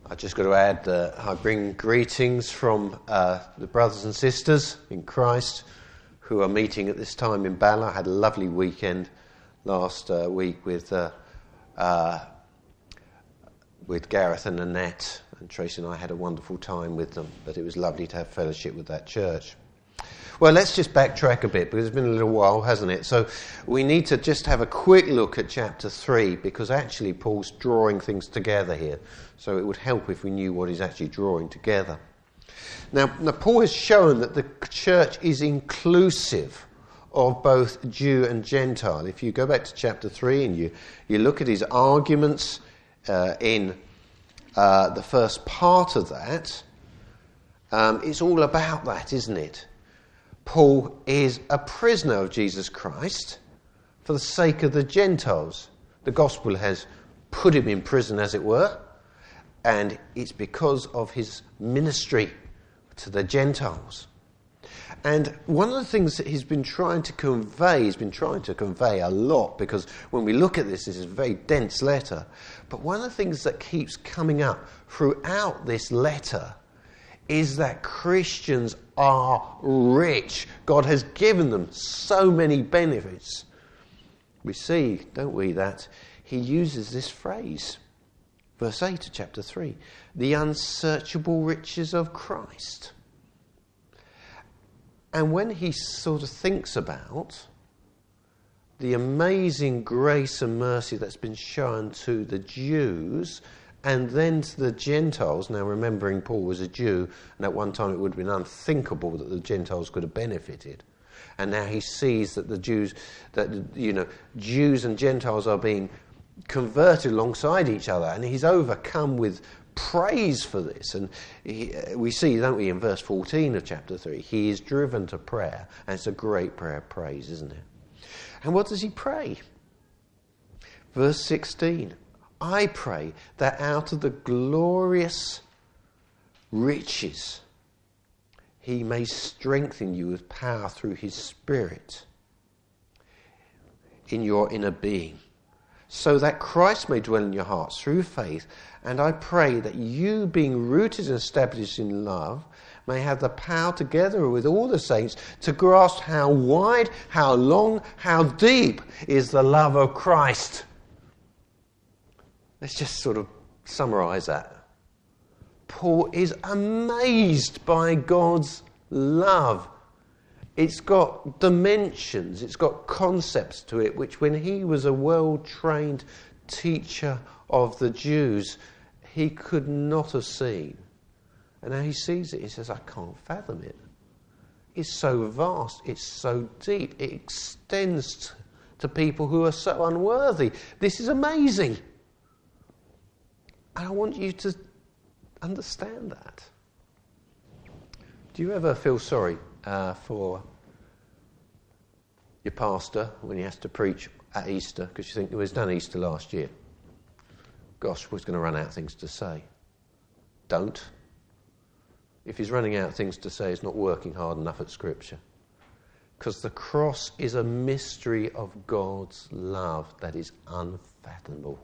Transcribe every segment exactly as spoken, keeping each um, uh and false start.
I just got to add that I bring greetings from uh, the brothers and sisters in Christ who are meeting at this time in Bala. I had a lovely weekend last uh, week with uh, uh, with Gareth and Annette, and Tracy and I had a wonderful time with them, but it was lovely to have fellowship with that church. Well, let's just backtrack a bit, because it's been a little while, hasn't it? So we need to just have a quick look at chapter three, because actually Paul's drawing things together here. So it would help if we knew what he's actually drawing together. Now, now Paul has shown that the church is inclusive of both Jew and Gentile. If you go back to chapter three and you, you look at his arguments uh, in uh, the first part of that, um, it's all about that, isn't it? Paul is a prisoner of Jesus Christ for the sake of the Gentiles. The gospel has put him in prison, as it were, and it's because of his ministry to the Gentiles. And one of the things that he's been trying to convey, he's been trying to convey a lot, because when we look at this, this is a very dense letter, but one of the things that keeps coming up throughout this letter is that Christians are rich. God has given them so many benefits. We see, don't we, that he uses this phrase, verse eight of chapter three, the unsearchable riches of Christ. And when he sort of thinks about the amazing grace and mercy that's been shown to the Jews and then to the Gentiles, now remembering Paul was a Jew, and at one time it would have been unthinkable that the Gentiles could have benefited. And now he sees that the Jews, that, you know, Jews and Gentiles are being converted alongside each other, and he's overcome with praise for this. And he, we see, don't we, in verse fourteen of chapter three, he is driven to prayer, and it's a great prayer of praise, isn't it? And what does he pray? Verse sixteen, I pray that out of the glorious riches he may strengthen you with power through his Spirit in your inner being, so that Christ may dwell in your hearts through faith. And I pray that you, being rooted and established in love, may have the power together with all the saints to grasp how wide, how long, how deep is the love of Christ. Let's just sort of summarise that. Paul is amazed by God's love. It's got dimensions, it's got concepts to it, which when he was a well-trained teacher of the Jews, he could not have seen. And now he sees it, he says, I can't fathom it. It's so vast, it's so deep, it extends to people who are so unworthy. This is amazing. And I want you to understand that. Do you ever feel sorry uh, for your pastor when he has to preach at Easter, because you think, well, he's done Easter last year? Gosh, we're going to run out of things to say. Don't. If he's running out of things to say, he's not working hard enough at Scripture. Because the cross is a mystery of God's love that is unfathomable.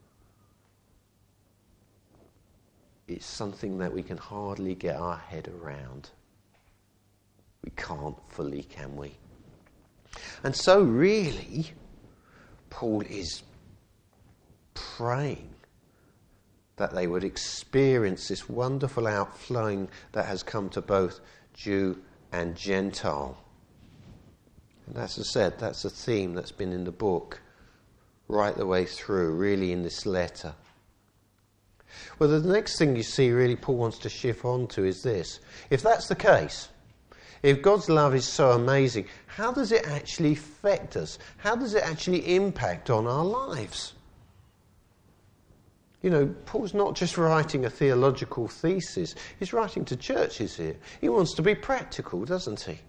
It's something that we can hardly get our head around. We can't fully, can we? And so really, Paul is praying that they would experience this wonderful outflowing that has come to both Jew and Gentile. And as I said, that's a theme that's been in the book right the way through, really in this letter. Well, the next thing you see really Paul wants to shift on to is this. If that's the case, if God's love is so amazing, how does it actually affect us? How does it actually impact on our lives? You know, Paul's not just writing a theological thesis. He's writing to churches here. He wants to be practical, doesn't he?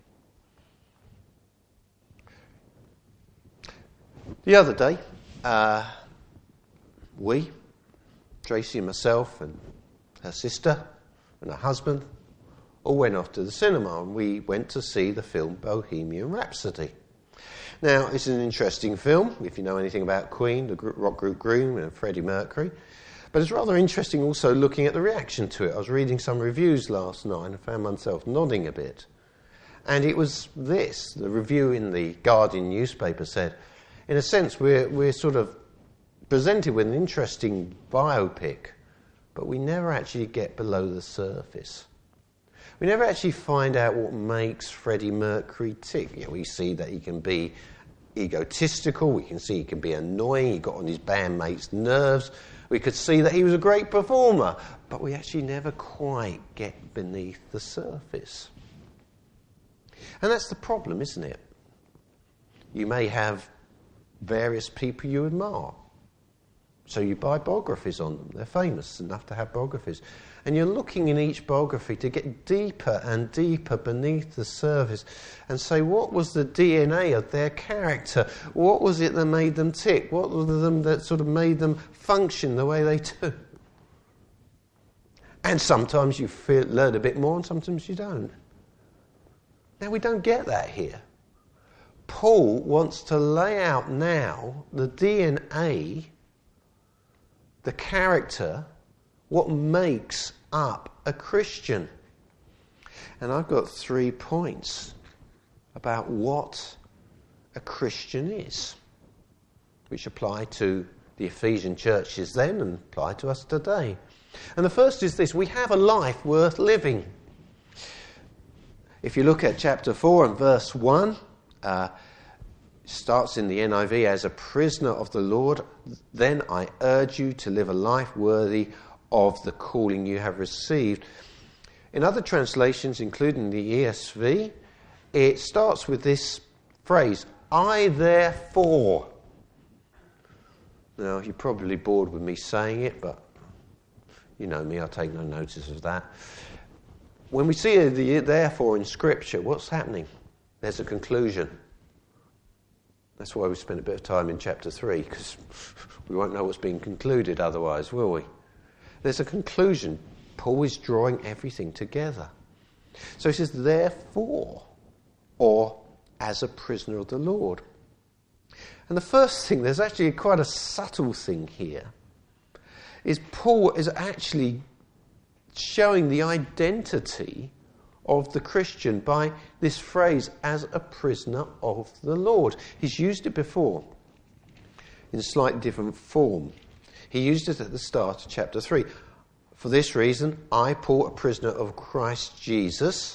The other day, uh, we... Tracy and myself and her sister and her husband all went off to the cinema, and we went to see the film Bohemian Rhapsody. Now, it's an interesting film, if you know anything about Queen, the rock group Queen and Freddie Mercury. But it's rather interesting also looking at the reaction to it. I was reading some reviews last night and I found myself nodding a bit. And it was this, the review in the Guardian newspaper said, in a sense, we're, we're sort of presented with an interesting biopic, but we never actually get below the surface. We never actually find out what makes Freddie Mercury tick. You know, we see that he can be egotistical, we can see he can be annoying, he got on his bandmates' nerves, we could see that he was a great performer, but we actually never quite get beneath the surface. And that's the problem, isn't it? You may have various people you admire. So you buy biographies on them. They're famous enough to have biographies. And you're looking in each biography to get deeper and deeper beneath the surface and say, what was the D N A of their character? What was it that made them tick? What was them that sort of made them function the way they do? And sometimes you feel, learn a bit more and sometimes you don't. Now, we don't get that here. Paul wants to lay out now the D N A, the character, what makes up a Christian. And I've got three points about what a Christian is, which apply to the Ephesian churches then and apply to us today. And the first is this: we have a life worth living. If you look at chapter four and verse one, uh, starts in the N I V, as a prisoner of the Lord, then I urge you to live a life worthy of the calling you have received. In other translations, including the E S V, it starts with this phrase, I therefore. Now, you're probably bored with me saying it, but you know me, I'll take no notice of that. When we see the therefore in Scripture, what's happening? There's a conclusion. That's why we spent a bit of time in chapter three, because we won't know what's being concluded otherwise, will we? There's a conclusion. Paul is drawing everything together. So he says, therefore, or as a prisoner of the Lord. And the first thing, there's actually quite a subtle thing here, is Paul is actually showing the identity of the Christian by this phrase, as a prisoner of the Lord. He's used it before in a slightly different form. He used it at the start of chapter three. For this reason, I, Paul, a prisoner of Christ Jesus.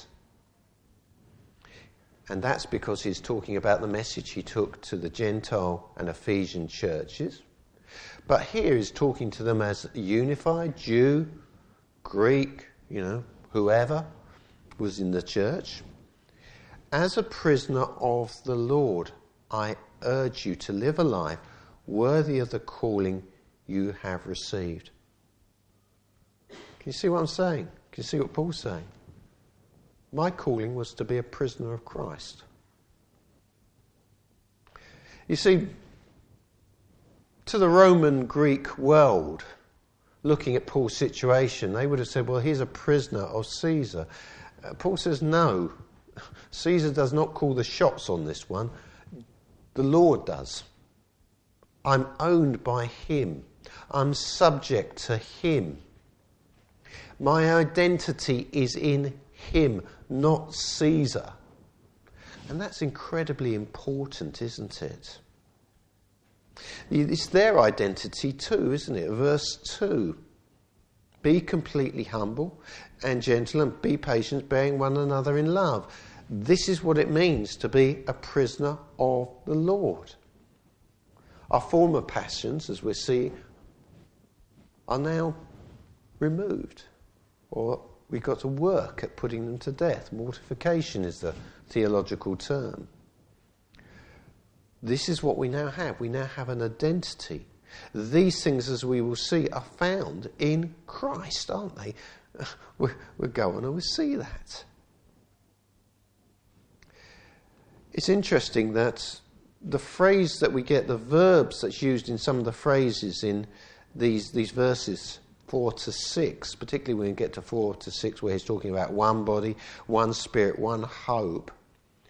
And that's because he's talking about the message he took to the Gentile and Ephesian churches. But here he's talking to them as unified, Jew, Greek, you know, whoever was in the church. As a prisoner of the Lord, I urge you to live a life worthy of the calling you have received. Can you see what I'm saying? Can you see what Paul's saying? My calling was to be a prisoner of Christ. You see, to the Roman Greek world, looking at Paul's situation, they would have said, well, he's a prisoner of Caesar. Uh, Paul says, no, Caesar does not call the shots on this one. The Lord does. I'm owned by him. I'm subject to him. My identity is in him, not Caesar. And that's incredibly important, isn't it? It's their identity too, isn't it? Verse two. Be completely humble and gentle and be patient, bearing one another in love. This is what it means to be a prisoner of the Lord. Our former passions, as we see, are now removed. Or we've got to work at putting them to death. Mortification is the theological term. This is what we now have. We now have an identity. These things, as we will see, are found in Christ, aren't they? We'll go on and we'll see that. It's interesting that the phrase that we get, the verbs that's used in some of the phrases in these these verses, four to six, particularly when we get to four to six, where he's talking about one body, one spirit, one hope,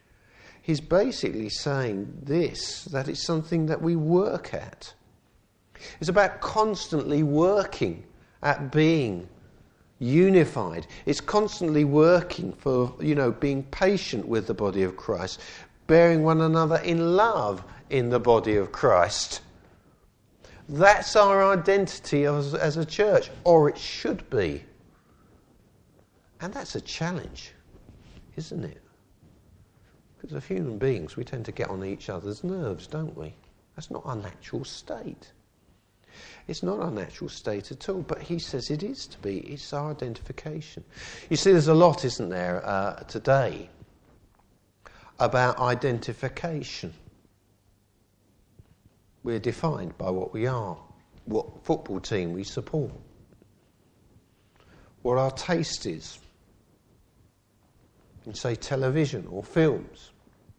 he's basically saying this, that it's something that we work at. It's about constantly working at being unified. It's constantly working for, you know, being patient with the body of Christ, bearing one another in love in the body of Christ. That's our identity as, as a church, or it should be. And that's a challenge, isn't it? Because as human beings, we tend to get on each other's nerves, don't we? That's not our natural state. It's not our natural state at all, but he says it is to be. It's our identification. You see, there's a lot, isn't there, uh, today about identification. We're defined by what we are, what football team we support, what our taste is in, say, television or films.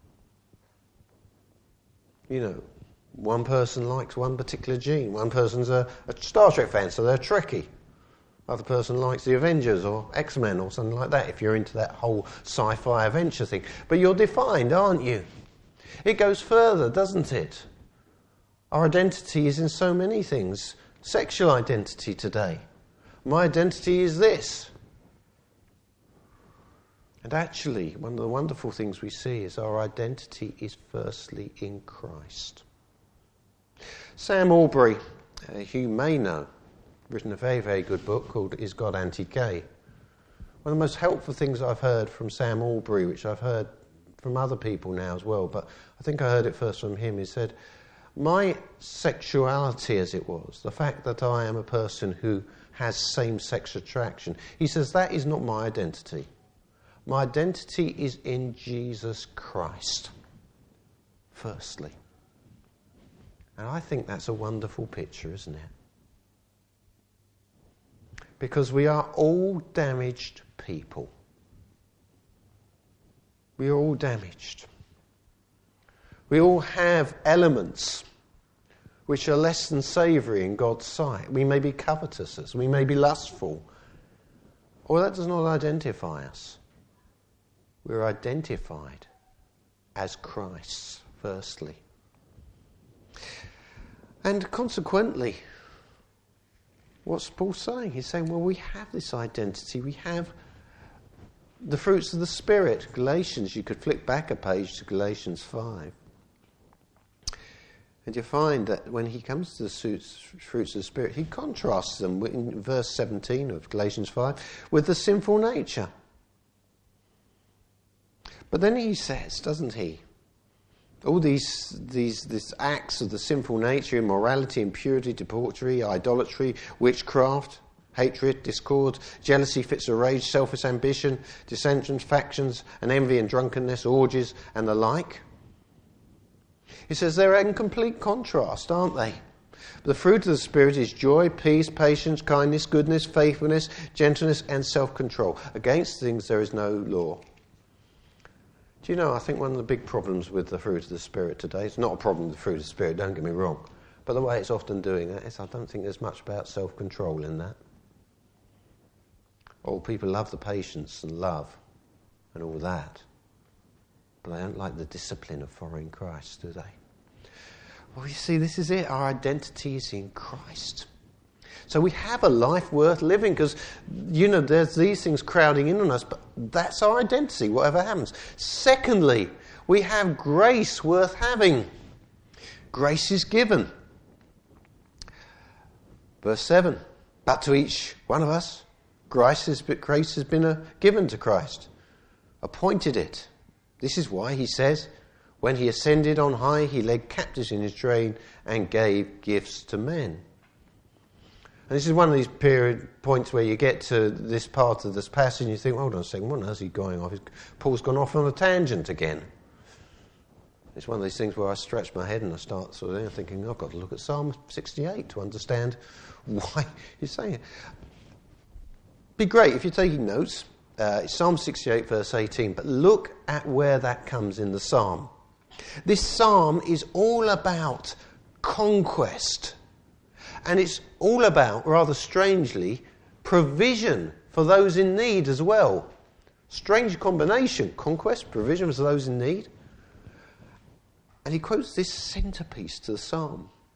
You know, one person likes one particular gene. One person's a, a Star Trek fan, so they're Trekkie. Other person likes the Avengers or X-Men or something like that, if you're into that whole sci-fi adventure thing. But you're defined, aren't you? It goes further, doesn't it? Our identity is in so many things. Sexual identity today. My identity is this. And actually, one of the wonderful things we see is our identity is firstly in Christ. Sam Albury, uh, you may know, written a very, very good book called Is God Anti-Gay? One of the most helpful things I've heard from Sam Albury, which I've heard from other people now as well, but I think I heard it first from him. He said, my sexuality as it was, the fact that I am a person who has same-sex attraction, he says that is not my identity. My identity is in Jesus Christ, firstly. And I think that's a wonderful picture, isn't it? Because we are all damaged people. We are all damaged. We all have elements which are less than savoury in God's sight. We may be covetous, we may be lustful. Or that does not identify us. We're identified as Christ's, firstly. And consequently, what's Paul saying? He's saying, well, we have this identity. We have the fruits of the Spirit. Galatians, you could flick back a page to Galatians five. And you find that when he comes to the fruits of the Spirit, he contrasts them in verse seventeen of Galatians five with the sinful nature. But then he says, doesn't he, all these these these acts of the sinful nature, immorality, impurity, debauchery, idolatry, witchcraft, hatred, discord, jealousy, fits of rage, selfish ambition, dissensions, factions, and envy and drunkenness, orgies, and the like. He says they're in complete contrast, aren't they? The fruit of the Spirit is joy, peace, patience, kindness, goodness, faithfulness, gentleness, and self-control. Against things there is no law. Do you know, I think one of the big problems with the fruit of the Spirit today, it's not a problem with the fruit of the Spirit, don't get me wrong, but the way it's often doing that is I don't think there's much about self-control in that. Oh, people love the patience and love and all that, but they don't like the discipline of following Christ, do they? Well, you see, this is it. Our identity is in Christ. So we have a life worth living because, you know, there's these things crowding in on us, but that's our identity, whatever happens. Secondly, we have grace worth having. Grace is given. Verse seven, but to each one of us, grace has been, grace has been a, given to Christ, appointed it. This is why he says, when he ascended on high, he led captives in his train and gave gifts to men. And this is one of these period points where you get to this part of this passage and you think, hold on a second, what is he going off? Paul's gone off on a tangent again. It's one of these things where I stretch my head and I start sort of thinking, I've got to look at Psalm sixty-eight to understand why he's saying it. Be great if you're taking notes. Uh, it's Psalm sixty-eight, verse eighteen. But look at where that comes in the psalm. This psalm is all about conquest. And it's all about, rather strangely, provision for those in need as well. Strange combination. Conquest, provision for those in need. And he quotes this centrepiece to the psalm.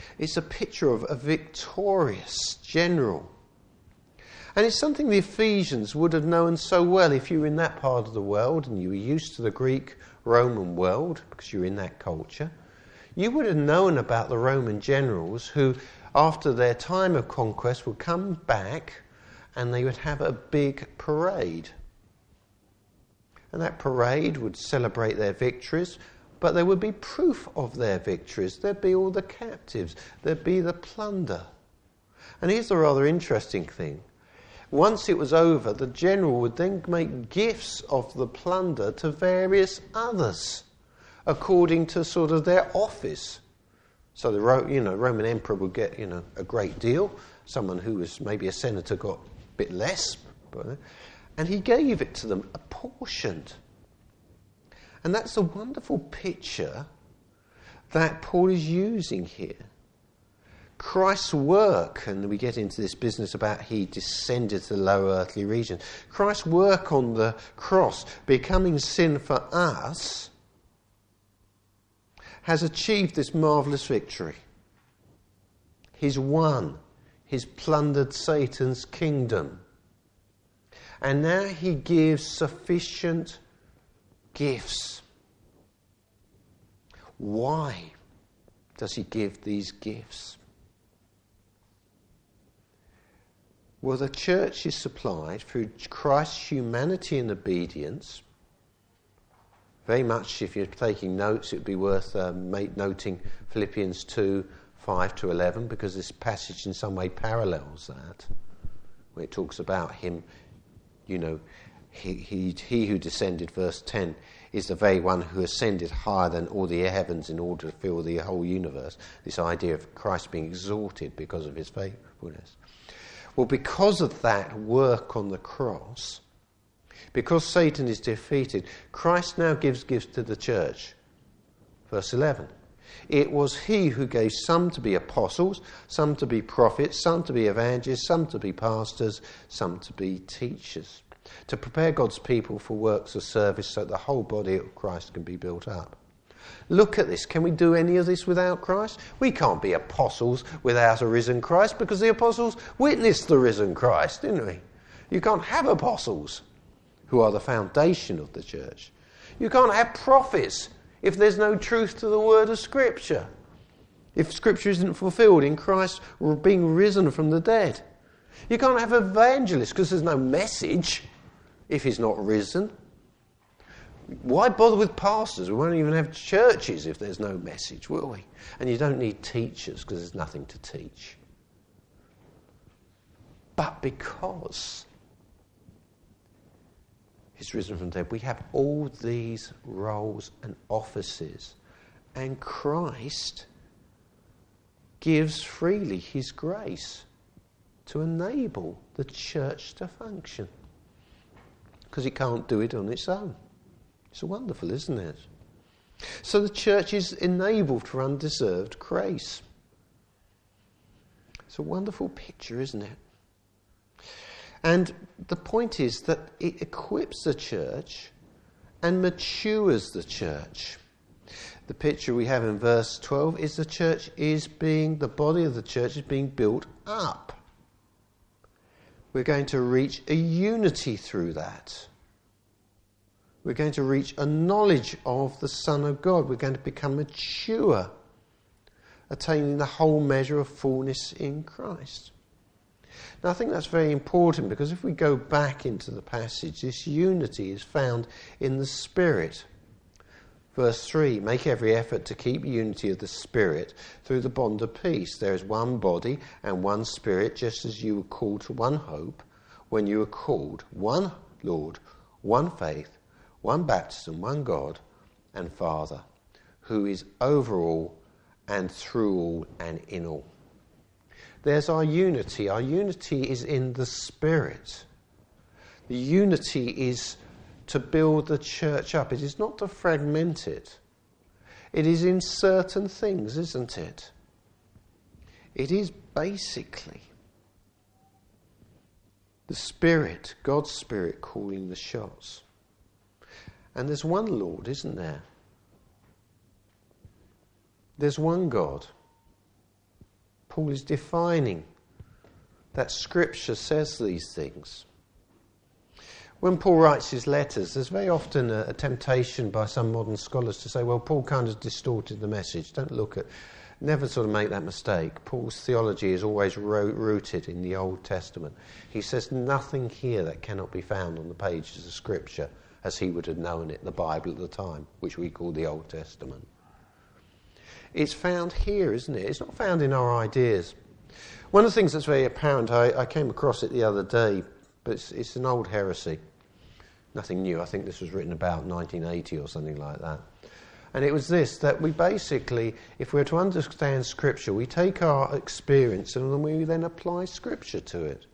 It's a picture of a victorious general. And it's something the Ephesians would have known so well if you were in that part of the world and you were used to the Greek-Roman world, because you're in that culture. You would have known about the Roman generals who, after their time of conquest, would come back and they would have a big parade. And that parade would celebrate their victories, but there would be proof of their victories. There'd be all the captives. There'd be the plunder. And here's the rather interesting thing. Once it was over, the general would then make gifts of the plunder to various others, according to sort of their office. So the Ro- you know Roman emperor would get you know a great deal. Someone who was maybe a senator got a bit less, and he gave it to them apportioned. And that's a wonderful picture that Paul is using here. Christ's work, and we get into this business about he descended to the lower earthly region. Christ's work on the cross, becoming sin for us, has achieved this marvellous victory. He's won. He's plundered Satan's kingdom. And now he gives sufficient gifts. Why does he give these gifts? Well, the church is supplied through Christ's humanity and obedience. Very much, if you're taking notes, it would be worth um, noting Philippians two, five to eleven, because this passage in some way parallels that, where it talks about him, you know, he, he, he who descended, verse ten, is the very one who ascended higher than all the heavens in order to fill the whole universe. This idea of Christ being exalted because of his faithfulness. Well, because of that work on the cross, because Satan is defeated, Christ now gives gifts to the church. Verse eleven. It was he who gave some to be apostles, some to be prophets, some to be evangelists, some to be pastors, some to be teachers, to prepare God's people for works of service so that the whole body of Christ can be built up. Look at this. Can we do any of this without Christ? We can't be apostles without a risen Christ, because the apostles witnessed the risen Christ, didn't we? You can't have apostles who are the foundation of the church. You can't have prophets if there's no truth to the word of Scripture. If Scripture isn't fulfilled in Christ being risen from the dead. You can't have evangelists because there's no message if he's not risen. Why bother with pastors? We won't even have churches if there's no message, will we? And you don't need teachers because there's nothing to teach. But because he's risen from the dead, we have all these roles and offices. And Christ gives freely his grace to enable the church to function. Because it can't do it on its own. It's wonderful, isn't it? So the church is enabled for undeserved grace. It's a wonderful picture, isn't it? And the point is that it equips the church and matures the church. The picture we have in verse twelve is the church is being, the body of the church is being built up. We're going to reach a unity through that. We're going to reach a knowledge of the Son of God. We're going to become mature, attaining the whole measure of fullness in Christ. Now, I think that's very important, because if we go back into the passage, this unity is found in the Spirit. Verse three, make every effort to keep unity of the Spirit through the bond of peace. There is one body and one Spirit, just as you were called to one hope when you were called, one Lord, one faith, one baptism, one God and Father, who is over all and through all and in all. There's our unity. Our unity is in the Spirit. The unity is to build the church up. It is not to fragment it. It is in certain things, isn't it? It is basically the Spirit, God's Spirit, calling the shots. And there's one Lord, isn't there? There's one God. Paul is defining that Scripture says these things. When Paul writes his letters, there's very often a, a temptation by some modern scholars to say, well, Paul kind of distorted the message. Don't look at, never sort of make that mistake. Paul's theology is always ro- rooted in the Old Testament. He says nothing here that cannot be found on the pages of Scripture as he would have known it, the Bible at the time, which we call the Old Testament. It's found here, isn't it? It's not found in our ideas. One of the things that's very apparent, I, I came across it the other day, but it's, it's an old heresy. Nothing new. I think this was written about nineteen eighty or something like that. And it was this, that we basically, if we're to understand Scripture, we take our experience and then we then apply Scripture to it.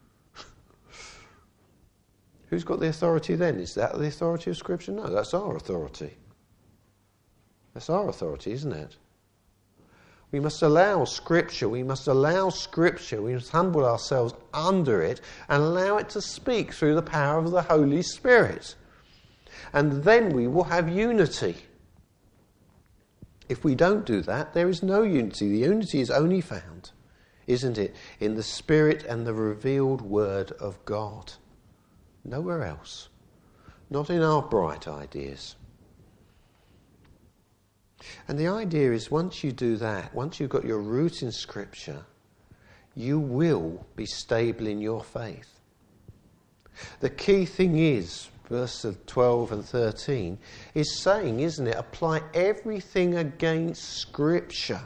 Who's got the authority then? Is that the authority of Scripture? No, that's our authority. That's our authority, isn't it? We must allow Scripture, we must allow Scripture, we must humble ourselves under it and allow it to speak through the power of the Holy Spirit. And then we will have unity. If we don't do that, there is no unity. The unity is only found, isn't it, in the Spirit and the revealed Word of God. Nowhere else. Not in our bright ideas. And the idea is once you do that, once you've got your root in Scripture, you will be stable in your faith. The key thing is, verses twelve and thirteen, is saying, isn't it, apply everything against Scripture.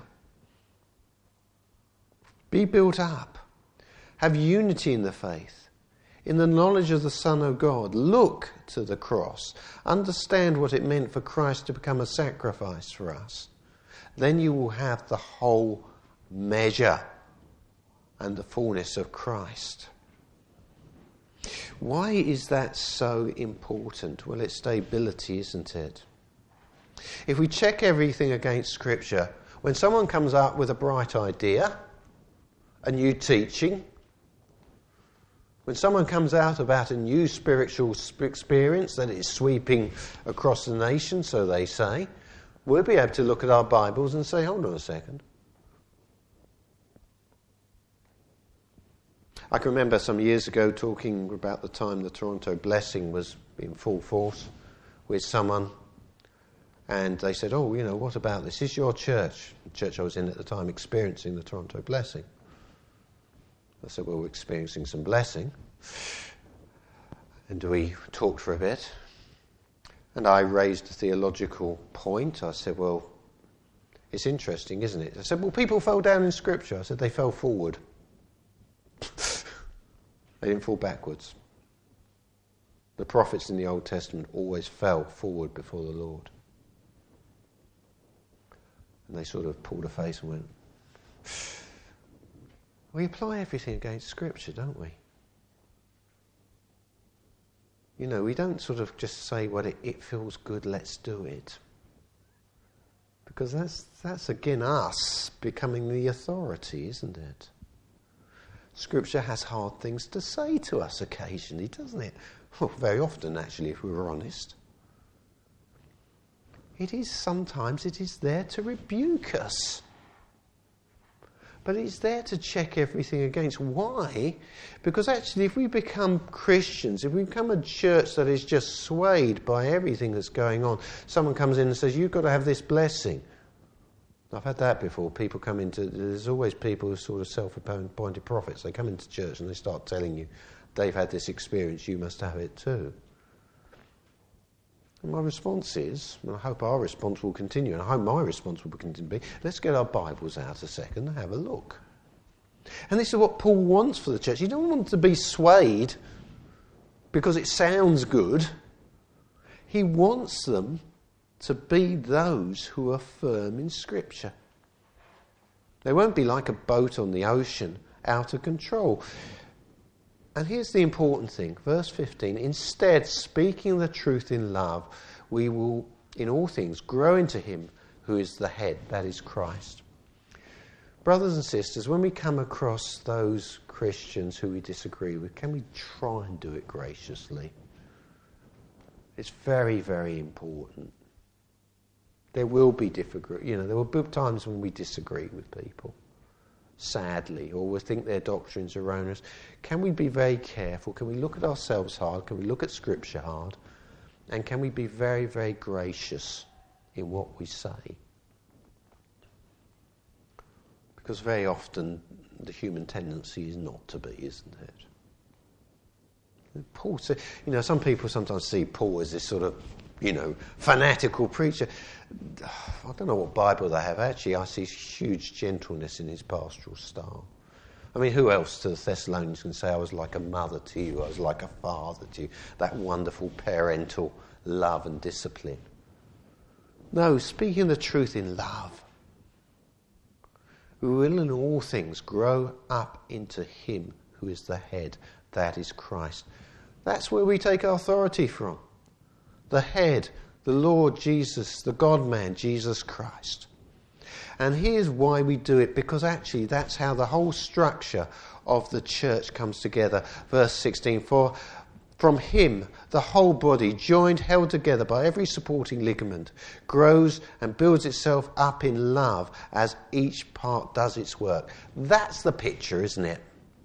Be built up. Have unity in the faith. In the knowledge of the Son of God, look to the cross. Understand what it meant for Christ to become a sacrifice for us. Then you will have the whole measure and the fullness of Christ. Why is that so important? Well, it's stability, isn't it? If we check everything against Scripture, when someone comes up with a bright idea, a new teaching, when someone comes out about a new spiritual experience that is sweeping across the nation, so they say, we'll be able to look at our Bibles and say, hold on a second. I can remember some years ago talking about the time the Toronto Blessing was in full force with someone, and they said, oh, you know, what about this? Is your church, the church I was in at the time, experiencing the Toronto Blessing? I said, well, we're experiencing some blessing. And we talked for a bit. And I raised a theological point. I said, well, it's interesting, isn't it? I said, well, people fell down in Scripture. I said, they fell forward. They didn't fall backwards. The prophets in the Old Testament always fell forward before the Lord. And they sort of pulled a face and went, we apply everything against Scripture, don't we? You know, we don't sort of just say, well, it, it feels good, let's do it. Because that's, that's again us becoming the authority, isn't it? Scripture has hard things to say to us occasionally, doesn't it? Well, very often, actually, if we were honest. It is sometimes, it is there to rebuke us. But it's there to check everything against. Why? Because actually, if we become Christians, if we become a church that is just swayed by everything that's going on, someone comes in and says, you've got to have this blessing. I've had that before. People come into, there's always people who are sort of self-appointed prophets. They come into church and they start telling you, they've had this experience, you must have it too. And my response is, and I hope our response will continue, and I hope my response will continue to be, let's get our Bibles out a second and have a look. And this is what Paul wants for the church. He doesn't want to be swayed because it sounds good. He wants them to be those who are firm in Scripture. They won't be like a boat on the ocean, out of control. And here's the important thing, verse fifteen, instead, speaking the truth in love, we will, in all things, grow into him who is the head, that is Christ. Brothers and sisters, when we come across those Christians who we disagree with, can we try and do it graciously? It's very, very important. There will be difficult, you know, there will be times when we disagree with people. sadly, or we think their doctrine's erroneous, can we be very careful? Can we look at ourselves hard? Can we look at Scripture hard? And can we be very, very gracious in what we say? Because very often the human tendency is not to be, isn't it? Paul said, you know, some people sometimes see Paul as this sort of, you know, fanatical preacher. I don't know what Bible they have. Actually, I see huge gentleness in his pastoral style. I mean, who else to the Thessalonians can say, I was like a mother to you, I was like a father to you, that wonderful parental love and discipline. No, speaking the truth in love. We will in all things grow up into him who is the head, that is Christ. That's where we take our authority from. The head, the Lord Jesus, the God-man, Jesus Christ. And here's why we do it, because actually that's how the whole structure of the church comes together. Verse sixteen, for from him the whole body, joined, held together by every supporting ligament, grows and builds itself up in love as each part does its work. That's the picture, isn't it?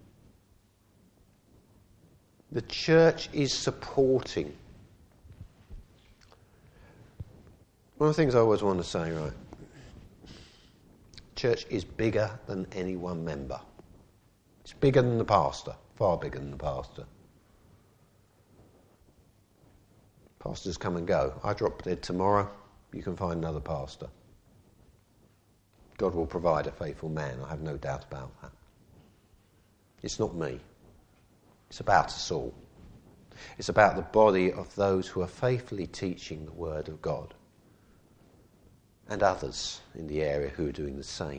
The church is supporting. One of the things I always want to say, right? Church is bigger than any one member. It's bigger than the pastor, far bigger than the pastor. Pastors come and go. I drop dead tomorrow, you can find another pastor. God will provide a faithful man, I have no doubt about that. It's not me. It's about us all. It's about the body of those who are faithfully teaching the Word of God. And others in the area who are doing the same.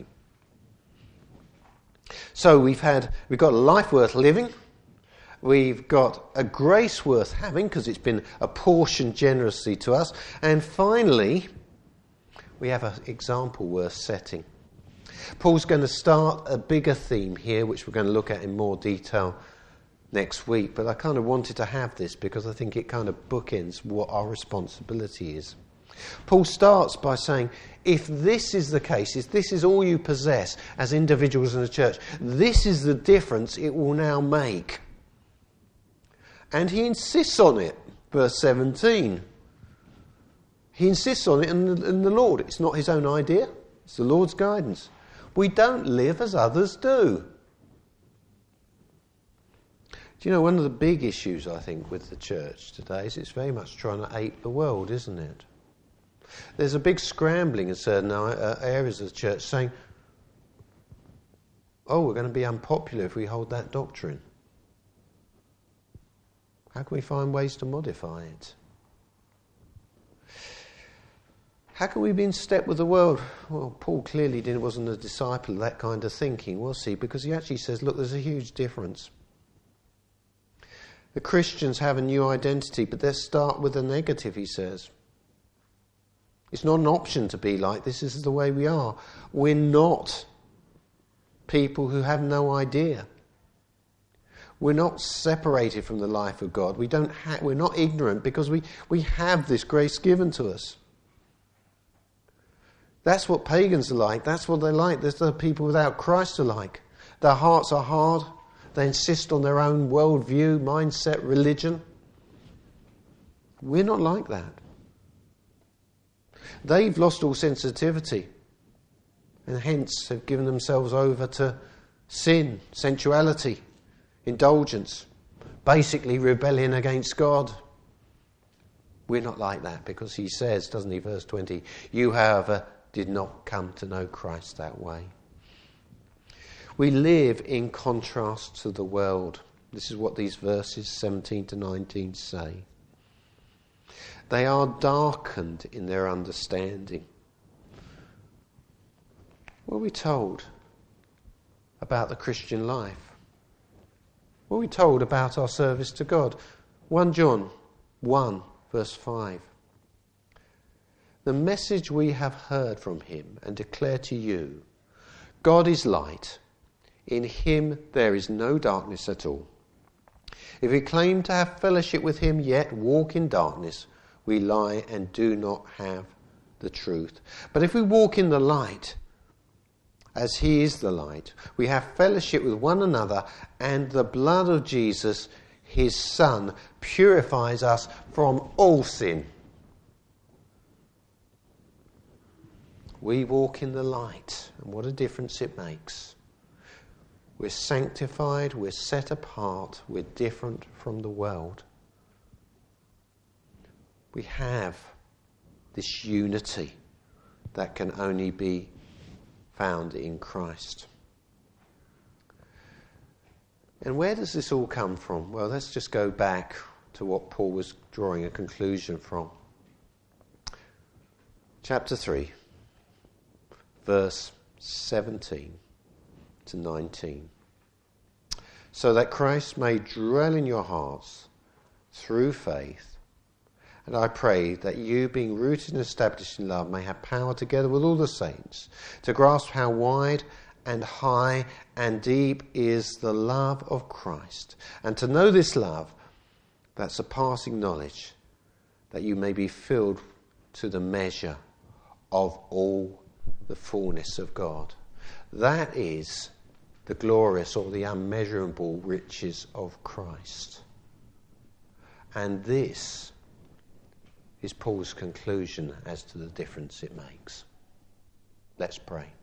So we've had, we've got a life worth living. We've got a grace worth having because it's been apportioned generously to us. And finally, we have an example worth setting. Paul's going to start a bigger theme here, which we're going to look at in more detail next week. But I kind of wanted to have this because I think it kind of bookends what our responsibility is. Paul starts by saying, if this is the case, if this is all you possess as individuals in the church, this is the difference it will now make. And he insists on it, verse seventeen. He insists on it in the, in the Lord. It's not his own idea, it's the Lord's guidance. We don't live as others do. Do you know, one of the big issues, I think, with the church today is it's very much trying to ape the world, isn't it? There's a big scrambling in certain areas of the church saying, oh, we're going to be unpopular if we hold that doctrine. How can we find ways to modify it? How can we be in step with the world? Well, Paul clearly didn't, wasn't a disciple of that kind of thinking, was he? Because he actually says, look, there's a huge difference. The Christians have a new identity, but they start with a negative, he says. It's not an option to be like this. This is the way we are. We're not people who have no idea. We're not separated from the life of God. We don't. Ha- we're not ignorant because we, we have this grace given to us. That's what pagans are like. That's what they're like. That's the people without Christ are like. Their hearts are hard. They insist on their own worldview, mindset, religion. We're not like that. They've lost all sensitivity and hence have given themselves over to sin, sensuality, indulgence, basically rebellion against God. We're not like that because he says, doesn't he, verse twenty, you, however, did not come to know Christ that way. We live in contrast to the world. This is what these verses seventeen to nineteen say. They are darkened in their understanding. What are we told about the Christian life? What are we told about our service to God? First John one, verse five. The message we have heard from him and declare to you, God is light. In him there is no darkness at all. If we claim to have fellowship with him, yet walk in darkness, we lie and do not have the truth. But if we walk in the light, as he is the light. We have fellowship with one another, and the blood of Jesus, his Son, purifies us from all sin. We walk in the light, and what a difference it makes. We're sanctified, we're set apart, we're different from the world. We have this unity that can only be found in Christ. And where does this all come from? Well, let's just go back to what Paul was drawing a conclusion from. Chapter three, verse seventeen to nineteen. So that Christ may dwell in your hearts through faith. And I pray that you, being rooted and established in love, may have power together with all the saints to grasp how wide and high and deep is the love of Christ, and to know this love, that surpassing knowledge, that you may be filled to the measure of all the fullness of God. That is the glorious or the unmeasurable riches of Christ. And this is Paul's conclusion as to the difference it makes. Let's pray.